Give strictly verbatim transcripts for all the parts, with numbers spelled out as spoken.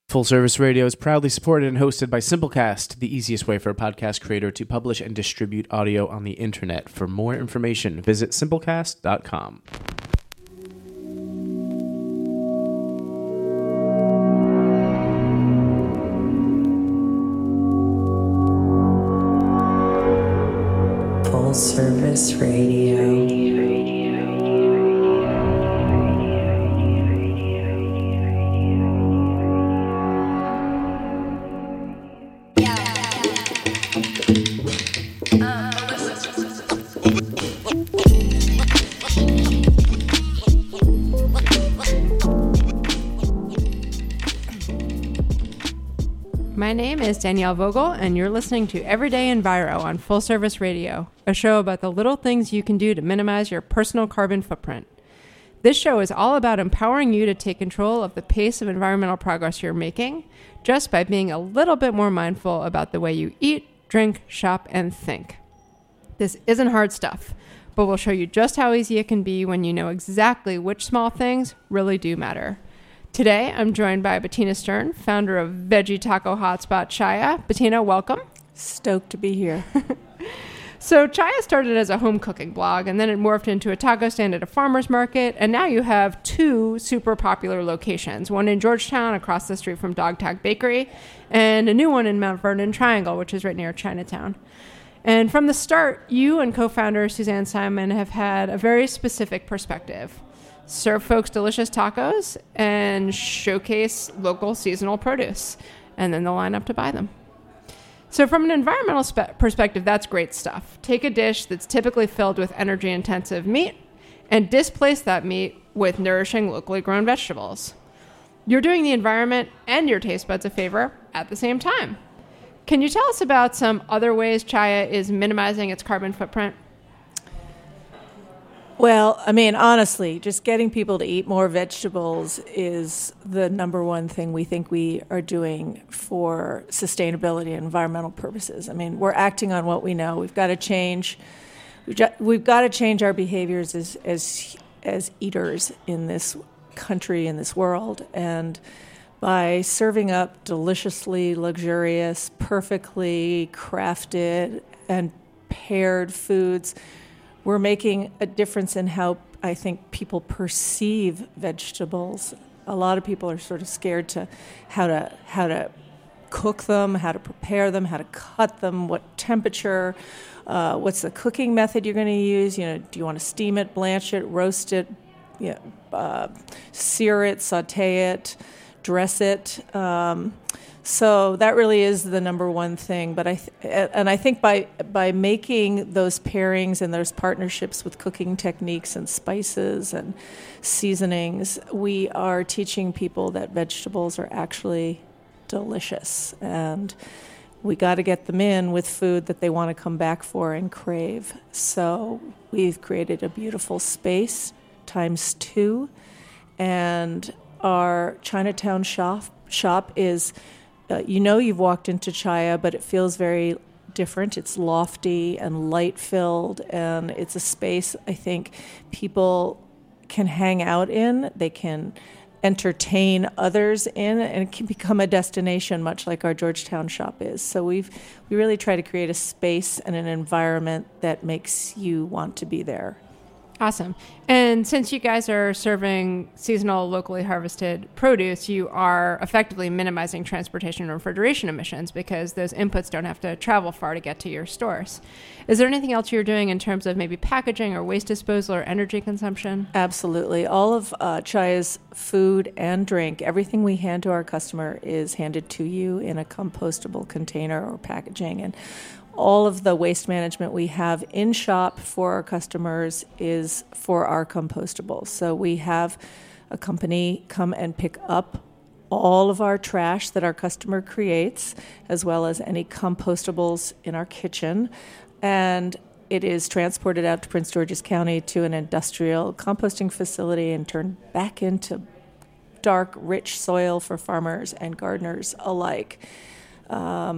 Full Service Radio is proudly supported and hosted by Simplecast, the easiest way for a podcast creator to publish and distribute audio on the internet. For more information, visit simplecast dot com. Full Service Radio. My name is Danielle Vogel, and you're listening to Everyday Enviro on Full Service Radio, a show about the little things you can do to minimize your personal carbon footprint. This show is all about empowering you to take control of the pace of environmental progress you're making, just by being a little bit more mindful about the way you eat, drink, shop, and think. This isn't hard stuff, but we'll show you just how easy it can be when you know exactly which small things really do matter. Today, I'm joined by Bettina Stern, founder of Veggie Taco Hotspot Chaya. Bettina, welcome. Stoked to be here. So Chaya started as a home cooking blog, and then it morphed into a taco stand at a farmer's market, and now you have two super popular locations, one in Georgetown across the street from Dog Tag Bakery, and a new one in Mount Vernon Triangle, which is right near Chinatown. And from the start, you and co-founder Suzanne Simon have had a very specific perspective. Serve folks delicious tacos and showcase local seasonal produce, and then they'll line up to buy them. So from an environmental spe- perspective, that's great stuff. Take a dish that's typically filled with energy-intensive meat and displace that meat with nourishing locally grown vegetables. You're doing the environment and your taste buds a favor at the same time. Can you tell us about some other ways Chaya is minimizing its carbon footprint? Well, I mean, honestly, just getting people to eat more vegetables is the number one thing we think we are doing for sustainability and environmental purposes. I mean, we're acting on what we know. We've got to change. We've got, we've got to change our behaviors as as as eaters in this country, in this world, and by serving up deliciously luxurious, perfectly crafted and paired foods, we're making a difference in how I think people perceive vegetables. A lot of people are sort of scared to how to how to cook them, how to prepare them, how to cut them, what temperature, uh, what's the cooking method you're going to use. You know, do you want to steam it, blanch it, roast it, you know, uh, sear it, saute it, dress it. Um, So that really is the number one thing. But I th- and I think by by making those pairings and those partnerships with cooking techniques and spices and seasonings, we are teaching people that vegetables are actually delicious, and we got to get them in with food that they want to come back for and crave. So we've created a beautiful space times two, and our Chinatown shop shop is. Uh, you know you've walked into Chaya, but it feels very different. It's lofty and light-filled, and it's a space I think people can hang out in. They can entertain others in, and it can become a destination, much like our Georgetown shop is. So we've we really try to create a space and an environment that makes you want to be there. Awesome. And since you guys are serving seasonal, locally harvested produce, you are effectively minimizing transportation and refrigeration emissions because those inputs don't have to travel far to get to your stores. Is there anything else you're doing in terms of maybe packaging or waste disposal or energy consumption? Absolutely. All of uh, Chaya's food and drink, everything we hand to our customer is handed to you in a compostable container or packaging. And all of the waste management we have in shop for our customers is for our compostables. So we have a company come and pick up all of our trash that our customer creates, as well as any compostables in our kitchen. And it is transported out to Prince George's County to an industrial composting facility and turned back into dark, rich soil for farmers and gardeners alike. Um,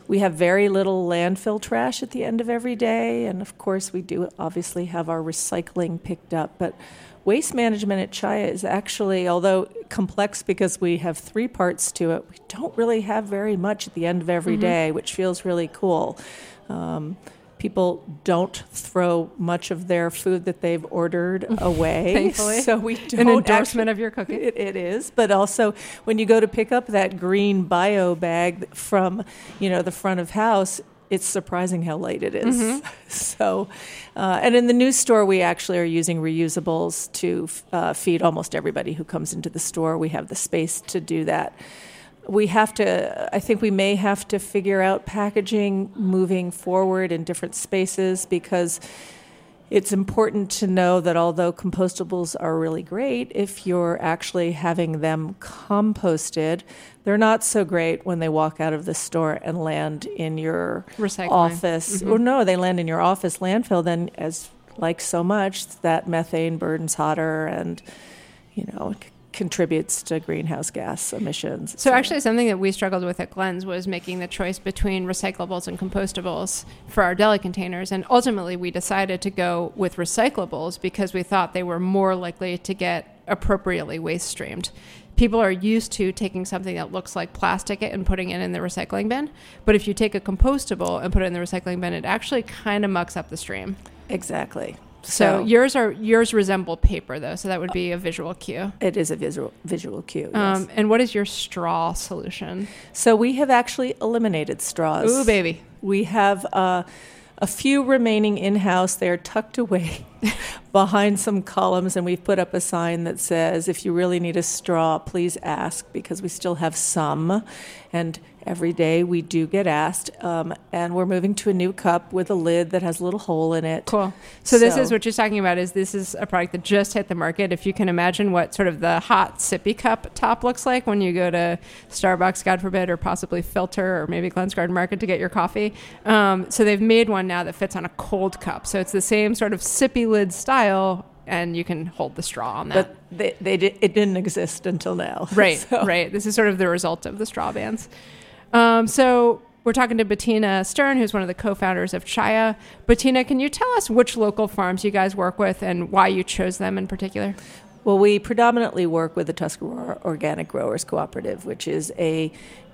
We have very little landfill trash at the end of every day. And of course, we do obviously have our recycling picked up. But waste management at Chaya is actually, although complex because we have three parts to it, we don't really have very much at the end of every mm-hmm. day, which feels really cool. Um, People don't throw much of their food that they've ordered away. Thankfully. So we don't An endorsement actually, of your cooking. It, it is. But also when you go to pick up that green bio bag from, you know, the front of house, it's surprising how light it is. Mm-hmm. So, uh, and in the new store, we actually are using reusables to uh, feed almost everybody who comes into the store. We have the space to do that. We have to, I think we may have to figure out packaging moving forward in different spaces, because it's important to know that although compostables are really great, if you're actually having them composted, they're not so great when they walk out of the store and land in your Recycling. office. Mm-hmm. Or no, they land in your office landfill. Then, as like so much, that methane burns hotter and, you know, contributes to greenhouse gas emissions. So actually something that we struggled with at Glenn's was making the choice between recyclables and compostables for our deli containers. And ultimately we decided to go with recyclables because we thought they were more likely to get appropriately waste streamed. People are used to taking something that looks like plastic and putting it in the recycling bin. But if you take a compostable and put it in the recycling bin, it actually kind of mucks up the stream. Exactly. So, So yours are yours resemble paper, though, so that would be a visual cue. it is a visual visual cue. Yes. Um, and what is your straw solution? So we have actually eliminated straws. Ooh, baby. We have uh, a few remaining in-house. They're tucked away behind some columns, and we've put up a sign that says, if you really need a straw, please ask, because we still have some. And every day we do get asked. Um, and we're moving to a new cup with a lid that has a little hole in it. Cool. So, so this is what you're talking about, is this is a product that just hit the market. If you can imagine what sort of the hot sippy cup top looks like when you go to Starbucks, God forbid, or possibly Filter or maybe Glenn's Garden Market to get your coffee. Um, so they've made one now that fits on a cold cup. So it's the same sort of sippy lid style, and you can hold the straw on that. But they, they did, it didn't exist until now. Right, So. right. This is sort of the result of the straw bans. Um, so we're talking to Bettina Stern, who's one of the co-founders of Chaya. Bettina, can you tell us which local farms you guys work with and why you chose them in particular? Well, we predominantly work with the Tuscarora Organic Growers Cooperative, which is a,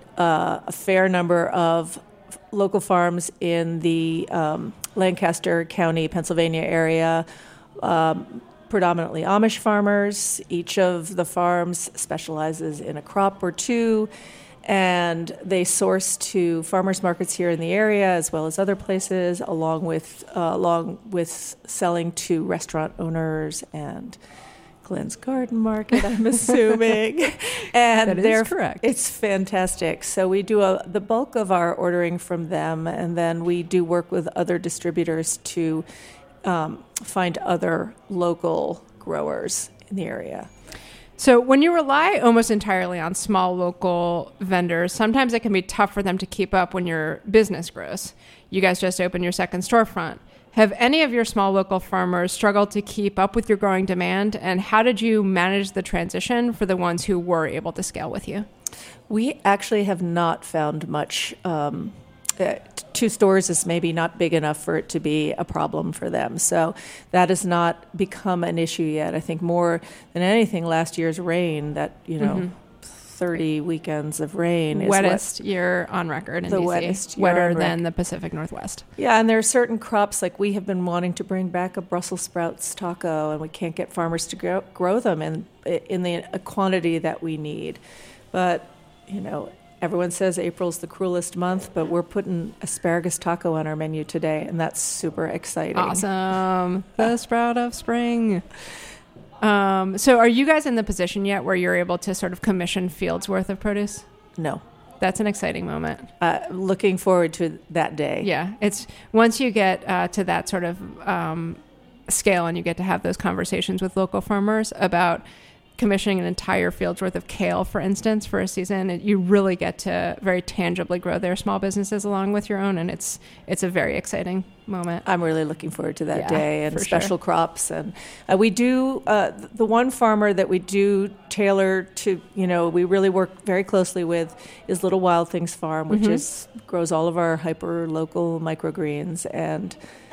uh, a fair number of local farms in the um, Lancaster County, Pennsylvania area, um, predominantly Amish farmers. Each of the farms specializes in a crop or two, and they source to farmers markets here in the area as well as other places, along with uh, along with selling to restaurant owners and Glenn's Garden Market, I'm assuming. And that is correct. It's fantastic. So we do a, the bulk of our ordering from them, and then we do work with other distributors to um, find other local growers in the area. So when you rely almost entirely on small local vendors, sometimes it can be tough for them to keep up when your business grows. You guys just opened your second storefront. Have any of your small local farmers struggled to keep up with your growing demand? And how did you manage the transition for the ones who were able to scale with you? We actually have not found much. Um, uh, two stores is maybe not big enough for it to be a problem for them. So that has not become an issue yet. I think more than anything, last year's rain, that, you know, mm-hmm. thirty weekends of rain. Wettest is year on record in the D C. Wettest year Wetter on than record. the Pacific Northwest. Yeah, and there are certain crops, like we have been wanting to bring back a Brussels sprouts taco, and we can't get farmers to grow, grow them in, in the quantity that we need. But, you know, everyone says April's the cruelest month, but we're putting asparagus taco on our menu today, and that's super exciting. Awesome. The sprout of spring. Um, so are you guys in the position yet where you're able to sort of commission fields worth of produce? No. That's an exciting moment. Uh, looking forward to that day. Yeah. It's once you get uh, to that sort of um, scale and you get to have those conversations with local farmers about commissioning an entire field's worth of kale, for instance, for a season, it, you really get to very tangibly grow their small businesses along with your own, and it's it's a very exciting moment. I'm really looking forward to that Yeah, day and for special sure. crops. And uh, we do, uh, the one farmer that we do tailor to, you know, we really work very closely with is Little Wild Things Farm, which Mhm. is grows all of our hyper local microgreens. And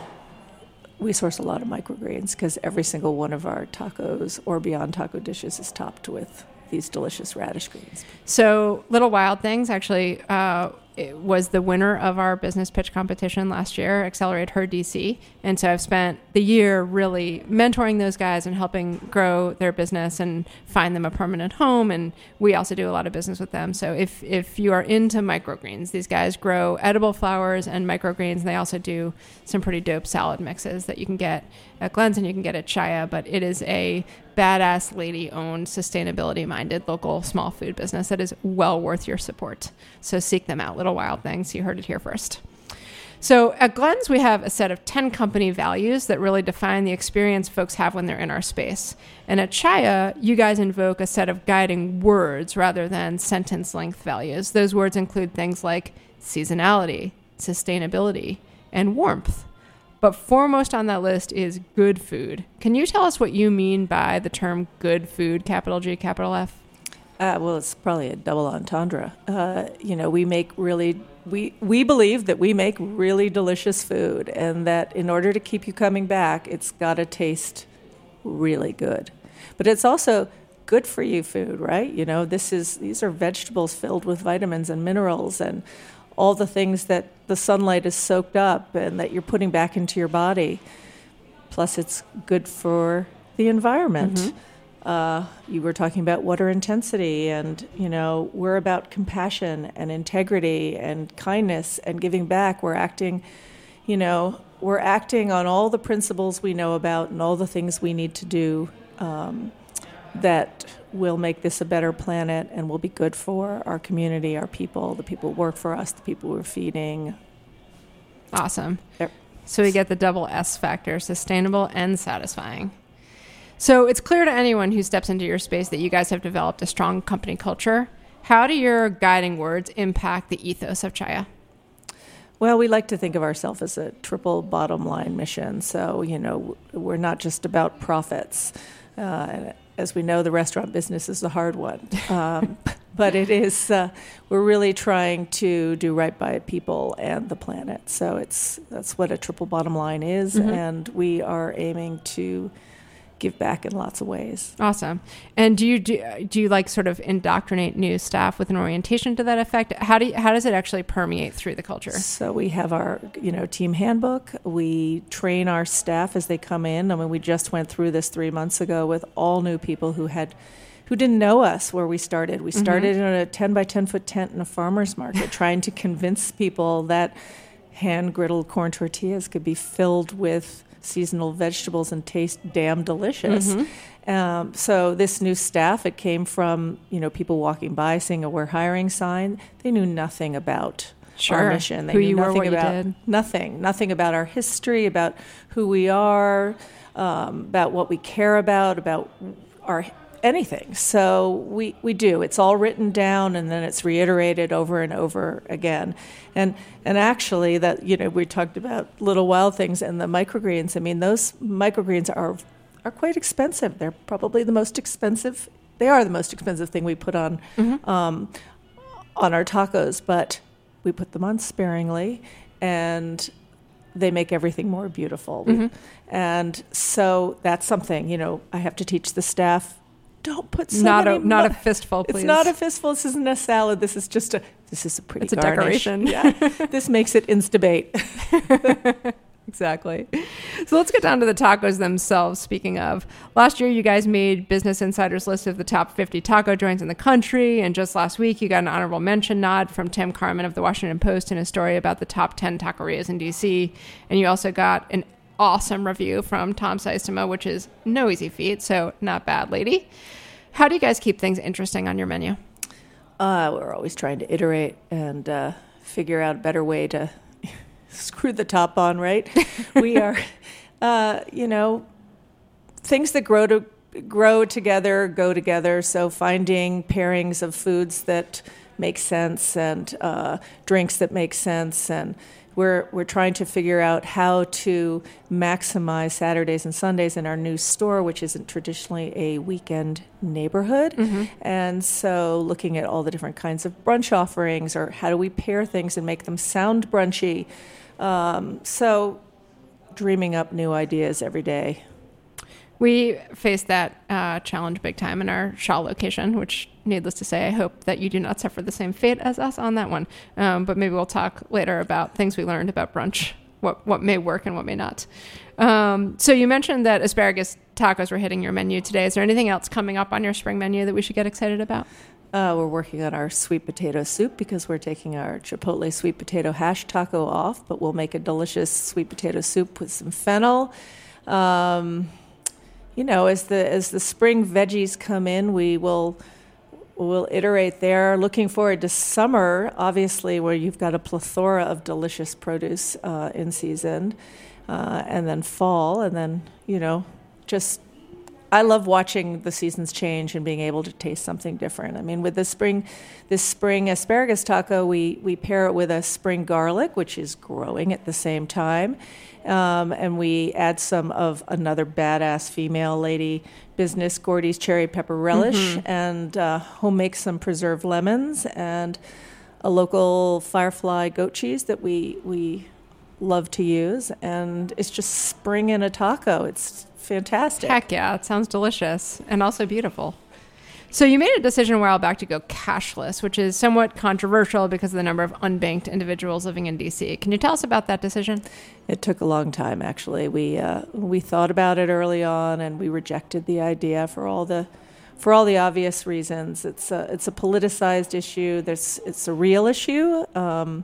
we source a lot of microgreens because every single one of our tacos or beyond taco dishes is topped with these delicious radish greens. So Little Wild Things actually uh, it was the winner of our business pitch competition last year, Accelerate Her D C. And so I've spent the year really mentoring those guys and helping grow their business and find them a permanent home. And we also do a lot of business with them. So if, if you are into microgreens, these guys grow edible flowers and microgreens. And they also do some pretty dope salad mixes that you can get at Glenn's and you can get at Chaya. But it is a badass lady-owned, sustainability-minded local small food business that is well worth your support. So seek them out, Little Wild Things. You heard it here first. So at Glenn's, we have a set of ten company values that really define the experience folks have when they're in our space. And at Chaya, you guys invoke a set of guiding words rather than sentence-length values. Those words include things like seasonality, sustainability, and warmth. But foremost on that list is good food. Can you tell us what you mean by the term good food, capital G, capital F? Uh, well, it's probably a double entendre. Uh, you know, we make really, we, we believe that we make really delicious food, and that in order to keep you coming back, it's got to taste really good. But it's also good for you food, right? You know, this is these are vegetables filled with vitamins and minerals and all the things that the sunlight is soaked up and that you're putting back into your body. Plus, it's good for the environment. Mm-hmm. Uh, you were talking about water intensity, and, you know, we're about compassion and integrity and kindness and giving back. We're acting, you know, we're acting on all the principles we know about and all the things we need to do um, that will make this a better planet and will be good for our community, our people, the people who work for us, the people we're feeding. Awesome. Yep. So we get the double S factor, sustainable and satisfying. So it's clear to anyone who steps into your space that you guys have developed a strong company culture. How do your guiding words impact the ethos of Chaya? Well, we like to think of ourselves as a triple bottom line mission. So, you know, we're not just about profits. Uh, as we know, the restaurant business is the hard one. Um, but it is, uh, we're really trying to do right by people and the planet. So it's that's what a triple bottom line is. Mm-hmm. And we are aiming to give back in lots of ways. Awesome. And do you do, do you like sort of indoctrinate new staff with an orientation to that effect? How do you, how does it actually permeate through the culture? So we have our, you know, team handbook. We train our staff as they come in. I mean, we just went through this three months ago with all new people who had who didn't know us where we started. We started mm-hmm. in a ten by ten foot tent in a farmer's market trying to convince people that hand griddled corn tortillas could be filled with seasonal vegetables and taste damn delicious. Mm-hmm. Um, so this new staff, it came from, you know, people walking by seeing a "we're hiring" sign. They knew nothing about sure. our mission. They who knew you nothing were, what about you did. nothing, nothing about our history, about who we are, um, about what we care about, about our anything. So we, we do. It's all written down, and then it's reiterated over and over again. And and actually, that, you know, we talked about Little Wild Things and the microgreens. I mean, those microgreens are are quite expensive. They're probably the most expensive. They are the most expensive thing we put on mm-hmm. um, on our tacos, but we put them on sparingly, and they make everything more beautiful. Mm-hmm. And so that's something, you know, I have to teach the staff. Don't put so not many a not mu- a fistful, please. It's not a fistful. This isn't a salad. This is just a. This is a pretty. It's a garnish. decoration. Yeah, this makes it Instabait. Exactly. So let's get down to the tacos themselves. Speaking of, last year you guys made Business Insider's list of the top fifty taco joints in the country, and just last week you got an honorable mention nod from Tim Carman of the Washington Post in a story about the top ten taquerias in D C, and you also got an awesome review from Tom Systema, which is no easy feat, so not bad, lady. How do you guys keep things interesting on your menu? Uh, we're always trying to iterate and uh, figure out a better way to screw the top on, right? We are, uh, you know, things that grow to grow together, go together. So finding pairings of foods that make sense and uh, drinks that make sense, and we're we're trying to figure out how to maximize Saturdays and Sundays in our new store, which isn't traditionally a weekend neighborhood. Mm-hmm. And so looking at all the different kinds of brunch offerings, or how do we pair things and make them sound brunchy. Um, so dreaming up new ideas every day. We faced that uh, challenge big time in our Shaw location, which, needless to say, I hope that you do not suffer the same fate as us on that one. Um, but maybe we'll talk later about things we learned about brunch, what what may work and what may not. Um, so you mentioned that asparagus tacos were hitting your menu today. Is there anything else coming up on your spring menu that we should get excited about? Uh, we're working on our sweet potato soup because we're taking our Chipotle sweet potato hash taco off, but we'll make a delicious sweet potato soup with some fennel. Um, You know, as the as the spring veggies come in, we will we'll iterate there. Looking forward to summer, obviously, where you've got a plethora of delicious produce uh, in season, uh, and then fall, and then you know, just I love watching the seasons change and being able to taste something different. I mean, with the spring, this spring asparagus taco, we we pair it with a spring garlic, which is growing at the same time. Um, and we add some of another badass female lady business, Gordy's cherry pepper relish, mm-hmm. and uh, home make some preserved lemons, and a local Firefly goat cheese that we we love to use. And it's just spring in a taco. It's fantastic. Heck yeah, it sounds delicious and also beautiful. So you made a decision a while back to go cashless, which is somewhat controversial because of the number of unbanked individuals living in D C. Can you tell us about that decision? It took a long time, actually. We uh, we thought about it early on, and we rejected the idea for all the for all the obvious reasons. It's a, it's a politicized issue. There's it's a real issue. Um,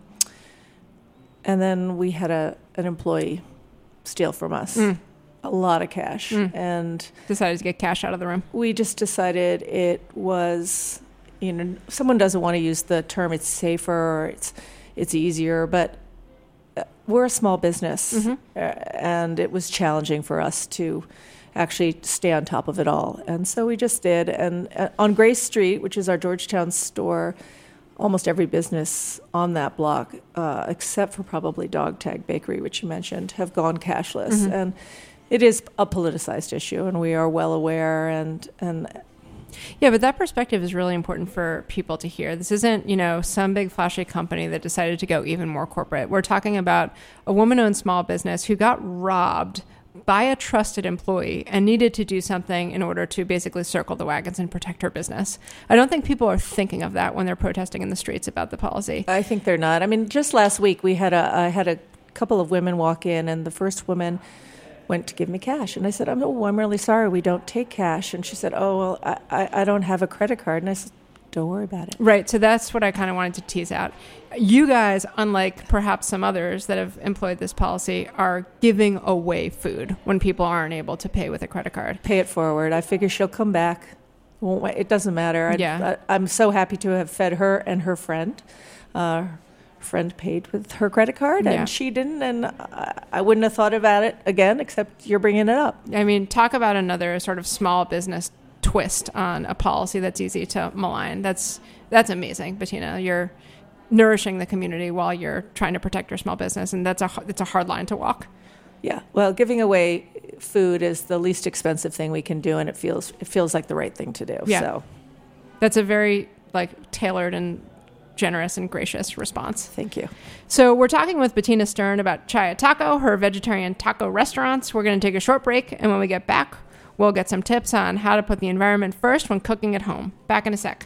and then we had a an employee steal from us. Mm. A lot of cash, mm. and decided to get cash out of the room. We just decided it was, you know, someone doesn't want to use the term it's safer or it's it's easier, but we're a small business, mm-hmm. and it was challenging for us to actually stay on top of it all, and so we just did. And on Grace Street, which is our Georgetown store, almost every business on that block, uh, except for probably Dog Tag Bakery, which you mentioned, have gone cashless, mm-hmm. and it is a politicized issue, and we are well aware. And and yeah, but that perspective is really important for people to hear. This isn't, you know, some big flashy company that decided to go even more corporate. We're talking about a woman-owned small business who got robbed by a trusted employee and needed to do something in order to basically circle the wagons and protect her business. I don't think people are thinking of that when they're protesting in the streets about the policy. I think they're not. I mean, just last week we had a I had a couple of women walk in, and the first woman went to give me cash, and I said, "I'm oh, I'm really sorry, we don't take cash." And she said, "Oh, well, I, I, I don't have a credit card." And I said, "Don't worry about it." Right. So that's what I kind of wanted to tease out. You guys, unlike perhaps some others that have employed this policy, are giving away food when people aren't able to pay with a credit card. Pay it forward. I figure she'll come back. Won't wait. It doesn't matter. I, yeah. I, I'm so happy to have fed her and her friend. Uh, friend paid with her credit card, and yeah. she didn't, and I, I wouldn't have thought about it again, except you're bringing it up. I mean, talk about another sort of small business twist on a policy that's easy to malign. That's that's amazing, Bettina. You're nourishing the community while you're trying to protect your small business, and that's a it's a hard line to walk. Yeah, well, giving away food is the least expensive thing we can do, and it feels it feels like the right thing to do. Yeah, so that's a very like tailored and generous and gracious response. Thank you. So we're talking with Bettina Stern about Chaya Taco, her vegetarian taco restaurants. We're going to take a short break, and when we get back, we'll get some tips on how to put the environment first when cooking at home. Back in a sec.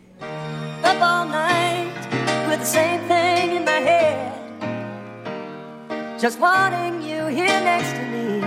Up all night with the same thing in my head, just wanting you here next to me.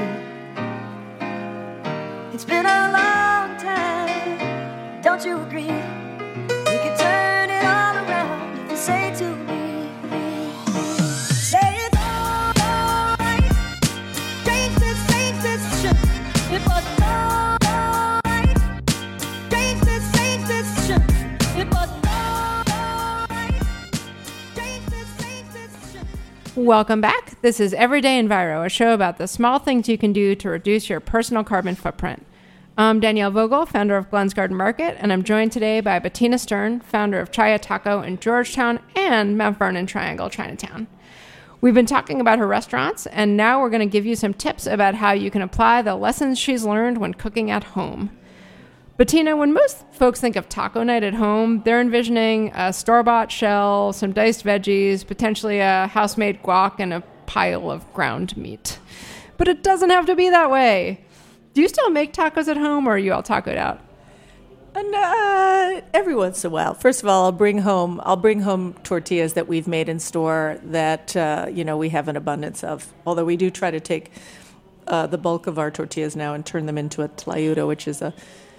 It's been a long time, don't you agree? We could turn it all around if you say to me, say it's all right, change this, change this shit. It was all right, change this, change this shit. It was all right, change this, change this shit. Welcome back. This is Everyday Enviro, a show about the small things you can do to reduce your personal carbon footprint. I'm Danielle Vogel, founder of Glenn's Garden Market, and I'm joined today by Bettina Stern, founder of Chaya Taco in Georgetown and Mount Vernon Triangle Chinatown. We've been talking about her restaurants, and now we're going to give you some tips about how you can apply the lessons she's learned when cooking at home. Bettina, when most folks think of taco night at home, they're envisioning a store-bought shell, some diced veggies, potentially a house-made guac, and a pile of ground meat. But it doesn't have to be that way. Do you still make tacos at home, or are you all tacoed out? And uh, every once in a while. First of all, I'll bring home I'll bring home tortillas that we've made in store that uh, you know we have an abundance of. Although we do try to take uh, the bulk of our tortillas now and turn them into a tlayudo, which is a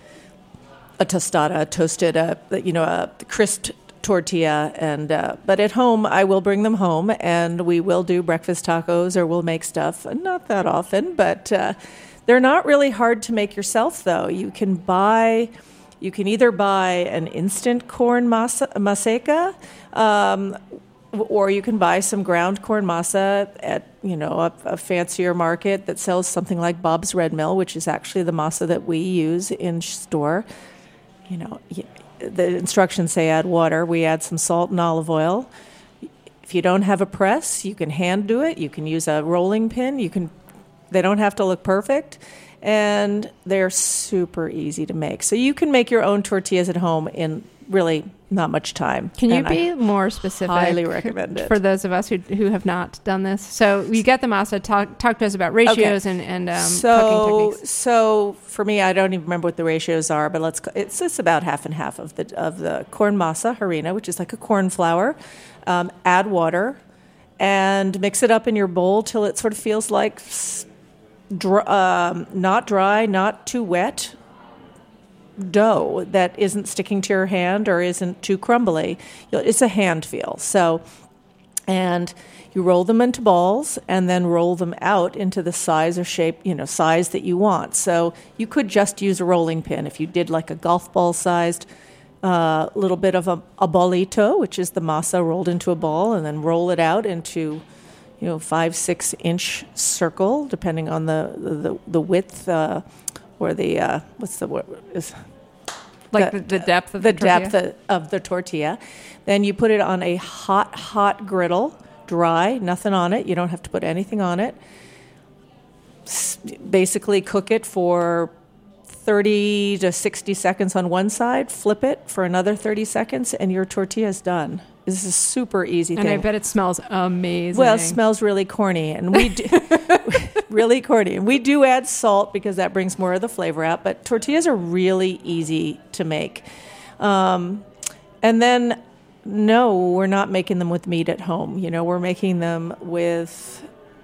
a tostada, a toasted, uh, you know, a crisped tortilla. And uh, but at home, I will bring them home, and we will do breakfast tacos, or we'll make stuff. Not that often, but uh, they're not really hard to make yourself. Though you can buy. You can either buy an instant corn masa, maseca, um, or you can buy some ground corn masa at, you know, a, a fancier market that sells something like Bob's Red Mill, which is actually the masa that we use in store. You know, the instructions say add water. We add some salt and olive oil. If you don't have a press, you can hand do it. You can use a rolling pin. You can. They don't have to look perfect. And they're super easy to make. So you can make your own tortillas at home in really not much time. Can you and be I more specific? Highly recommend it. For those of us who who have not done this. So you get the masa, talk, talk to us about ratios okay. and, and um, so, cooking techniques. So for me, I don't even remember what the ratios are, but let's. It's, it's about half and half of the of the corn masa, harina, which is like a corn flour. Um, add water and mix it up in your bowl till it sort of feels like... Dr- um, not dry, not too wet dough that isn't sticking to your hand or isn't too crumbly. It's a hand feel. So, and you roll them into balls and then roll them out into the size or shape, you know, size that you want. So you could just use a rolling pin if you did like a golf ball sized uh, little bit of a, a bolito, which is the masa rolled into a ball, and then roll it out into you know, five, six inch circle, depending on the the, the width uh, or the uh, what's the word is like the, the depth of the, the depth tortilla? of the tortilla. Then you put it on a hot, hot griddle, dry, nothing on it. You don't have to put anything on it. S- basically, cook it for thirty to sixty seconds on one side. Flip it for another thirty seconds, and your tortilla is done. This is a super easy and thing. And I bet it smells amazing. Well, it smells really corny, and we do, really corny. And we do add salt because that brings more of the flavor out, but tortillas are really easy to make. Um, and then, no, we're not making them with meat at home. You know, we're making them with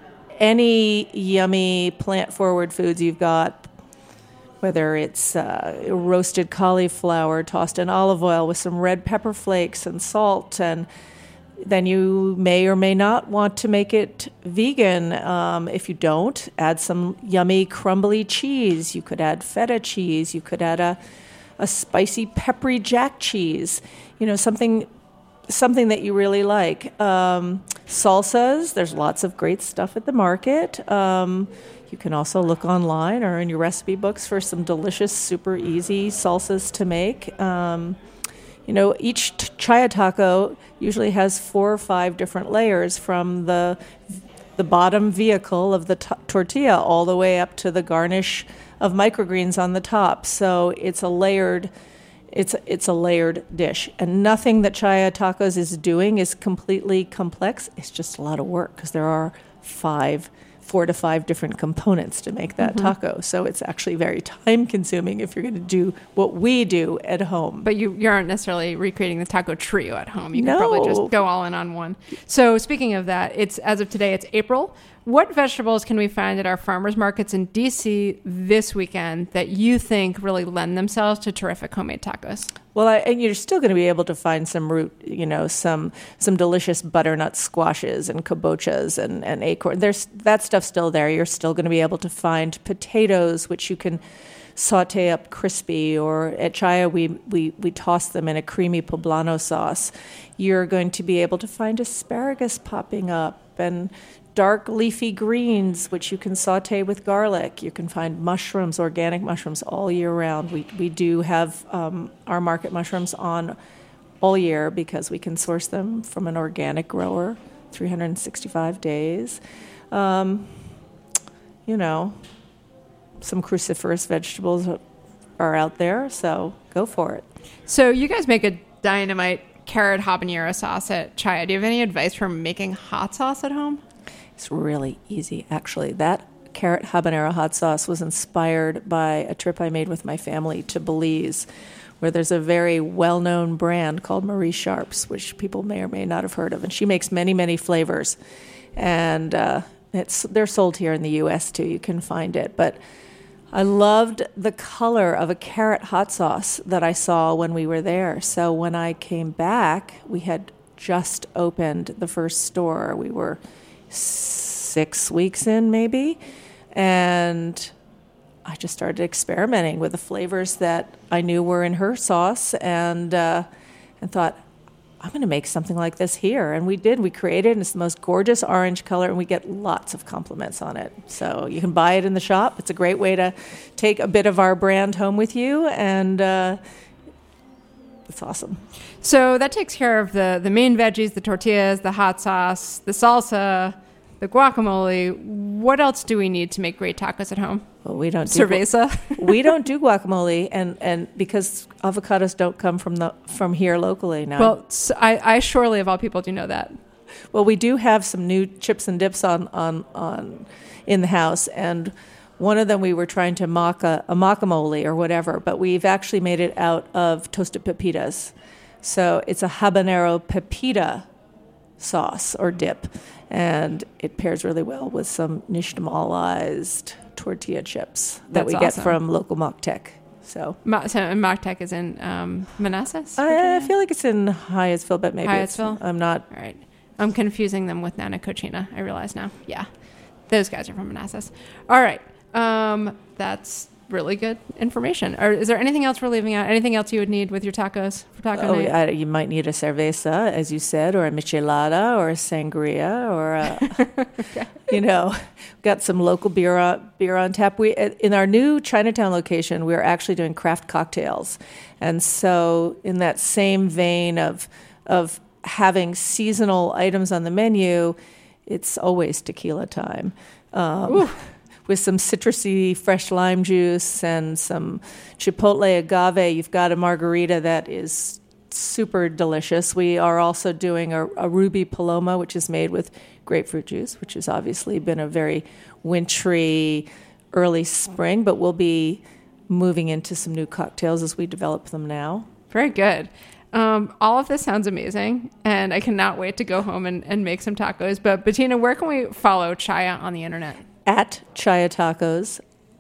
any yummy plant-forward foods you've got, whether it's uh, roasted cauliflower tossed in olive oil with some red pepper flakes and salt. And then you may or may not want to make it vegan. Um, if you don't, add some yummy crumbly cheese. You could add feta cheese. You could add a, a spicy peppery jack cheese. You know, something something that you really like. Um, salsas, there's lots of great stuff at the market. Um, You can also look online or in your recipe books for some delicious, super easy salsas to make. Um, you know, each t- Chaya taco usually has four or five different layers from the the bottom vehicle of the t- tortilla all the way up to the garnish of microgreens on the top. So it's a layered, it's it's a layered dish, and nothing that Chaya Tacos is doing is completely complex. It's just a lot of work because there are five. four to five different components to make that mm-hmm. taco. So it's actually very time consuming if you're going to do what we do at home. But you, you aren't necessarily recreating the taco trio at home. You no. can probably just go all in on one. So speaking of that, it's as of today, it's April. What vegetables can we find at our farmers markets in D C this weekend that you think really lend themselves to terrific homemade tacos? Well, I, and you're still going to be able to find some root, you know, some some delicious butternut squashes and kabochas and, and acorn. There's that stuff still there. You're still going to be able to find potatoes, which you can saute up crispy, or at Chaya we, we, we toss them in a creamy poblano sauce. You're going to be able to find asparagus popping up and dark leafy greens, which you can saute with garlic. You can find mushrooms, organic mushrooms, all year round. We we do have um, our market mushrooms on all year because we can source them from an organic grower, three hundred sixty-five days. Um, you know, some cruciferous vegetables are out there, so go for it. So you guys make a dynamite carrot habanero sauce at Chaya. Do you have any advice for making hot sauce at home? It's really easy, actually. That carrot habanero hot sauce was inspired by a trip I made with my family to Belize, where there's a very well-known brand called Marie Sharp's, which people may or may not have heard of. And she makes many, many flavors. And uh, it's they're sold here in the U S too. You can find it. But I loved the color of a carrot hot sauce that I saw when we were there. So when I came back, we had just opened the first store. We were six weeks in, maybe. And I just started experimenting with the flavors that I knew were in her sauce, and uh, and thought, I'm going to make something like this here. And we did. We created it, and it's the most gorgeous orange color, and we get lots of compliments on it. So you can buy it in the shop. It's a great way to take a bit of our brand home with you, and uh, it's awesome. So that takes care of the, the main veggies, the tortillas, the hot sauce, the salsa, the guacamole. What else do we need to make great tacos at home? Well, we don't do Cerveza. we don't do guacamole, and, and because avocados don't come from the from here locally now. Well, so I, I surely of all people do know that. Well, we do have some new chips and dips on on, on in the house, and one of them we were trying to mock a, a guacamole or whatever, but we've actually made it out of toasted pepitas. So it's a habanero pepita sauce or dip, and it pairs really well with some nixtamalized tortilla chips that That's we awesome. get from local Moctec. So, Ma- so and Moctec is in um, Manassas? I, I feel like it's in Hyattsville, but maybe Hyattsville? it's, I'm not. All right. I'm confusing them with Nana Cochina. I realize now. Yeah. Those guys are from Manassas. All right. Um, that's really good information. Or is there anything else we're leaving out? Anything else you would need with your tacos for taco Oh, night? I, you might need a cerveza, as you said, or a michelada, or a sangria, or a, Okay. you know, got some local beer on, beer on tap. We in our new Chinatown location, we're actually doing craft cocktails, and so in that same vein of of having seasonal items on the menu, it's always tequila time. Um, with some citrusy fresh lime juice and some chipotle agave, you've got a margarita that is super delicious. We are also doing a, a Ruby Paloma, which is made with grapefruit juice, which has obviously been a very wintry early spring, but we'll be moving into some new cocktails as we develop them now. Very good. Um, all of this sounds amazing, and I cannot wait to go home and, and make some tacos. But Bettina, where can we follow Chaya on the internet? At chaya tacos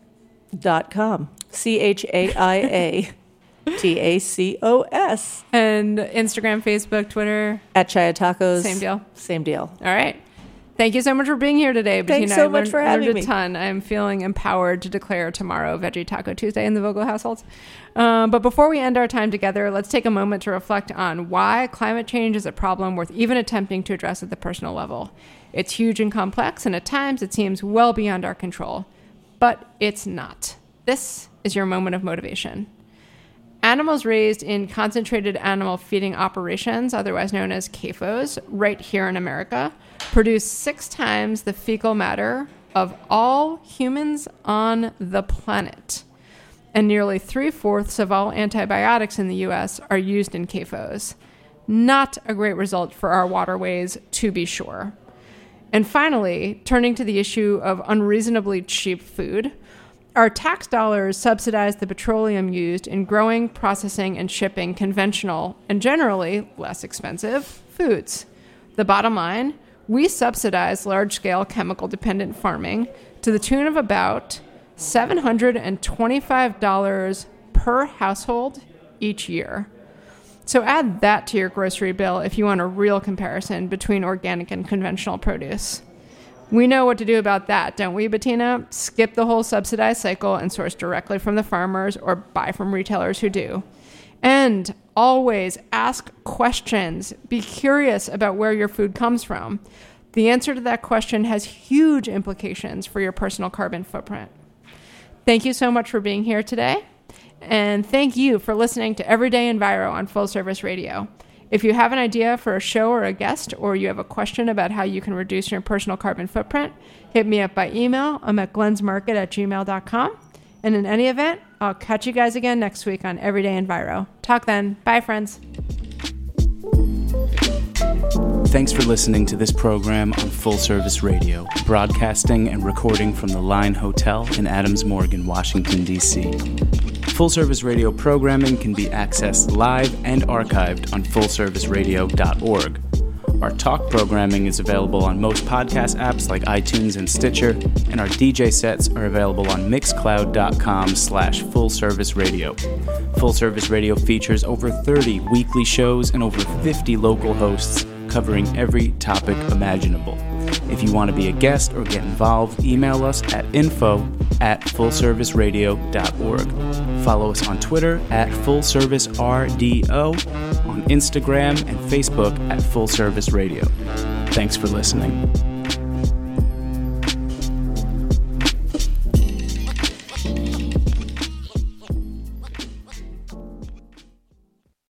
dot com. C H A I A T A C O S. And Instagram, Facebook, Twitter. At Chaya Tacos. Same deal. Same deal. All right. Thank you so much for being here today, Bettina. Thanks so I much learned, for having learned me. a ton. I'm feeling empowered to declare tomorrow Veggie Taco Tuesday in the Vogel households. Um, but before we end our time together, let's take a moment to reflect on why climate change is a problem worth even attempting to address at the personal level. It's huge and complex, and at times it seems well beyond our control. But it's not. This is your moment of motivation. Animals raised in concentrated animal feeding operations, otherwise known as C A F Os, right here in America, produce six times the fecal matter of all humans on the planet. And nearly three-fourths of all antibiotics in the U S are used in C A F Os. Not a great result for our waterways, to be sure. And finally, turning to the issue of unreasonably cheap food, our tax dollars subsidize the petroleum used in growing, processing, and shipping conventional and generally less expensive foods. The bottom line, we subsidize large-scale chemical-dependent farming to the tune of about seven hundred twenty-five dollars per household each year. So add that to your grocery bill if you want a real comparison between organic and conventional produce. We know what to do about that, don't we, Bettina? Skip the whole subsidized cycle and source directly from the farmers or buy from retailers who do. And always ask questions. Be curious about where your food comes from. The answer to that question has huge implications for your personal carbon footprint. Thank you so much for being here today. And thank you for listening to Everyday Enviro on Full Service Radio. If you have an idea for a show or a guest, or you have a question about how you can reduce your personal carbon footprint, hit me up by email. I'm at glensmarket at gmail dot com. And in any event, I'll catch you guys again next week on Everyday Enviro. Talk then. Bye, friends. Thanks for listening to this program on Full Service Radio, broadcasting and recording from the Line Hotel in Adams Morgan, Washington, D C Full Service Radio programming can be accessed live and archived on full service radio dot org. Our talk programming is available on most podcast apps like iTunes and Stitcher, and our D J sets are available on mixcloud dot com slash full service radio. Full Service Radio features over thirty weekly shows and over fifty local hosts covering every topic imaginable. If you want to be a guest or get involved, email us at info at full service radio dot org. Follow us on Twitter at full service R D O, on Instagram and Facebook at Full Service Radio. Thanks for listening.